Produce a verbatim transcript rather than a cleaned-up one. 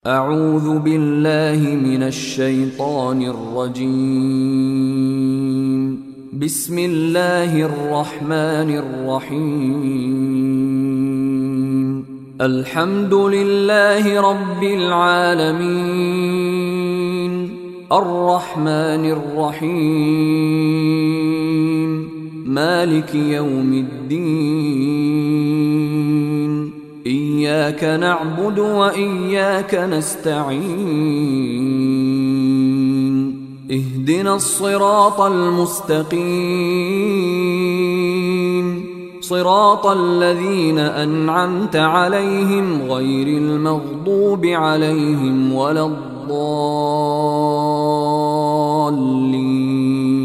أعوذ بالله من الشيطان الرجيم. بسم الله الرحمن الرحيم. الحمد لله رب العالمين، الرحمن الرحيم، مالك يوم الدين. إياك نعبد وإياك نستعين. اهدنا الصراط المستقيم، صراط الذين أنعمت عليهم غير المغضوب عليهم ولا الضالين.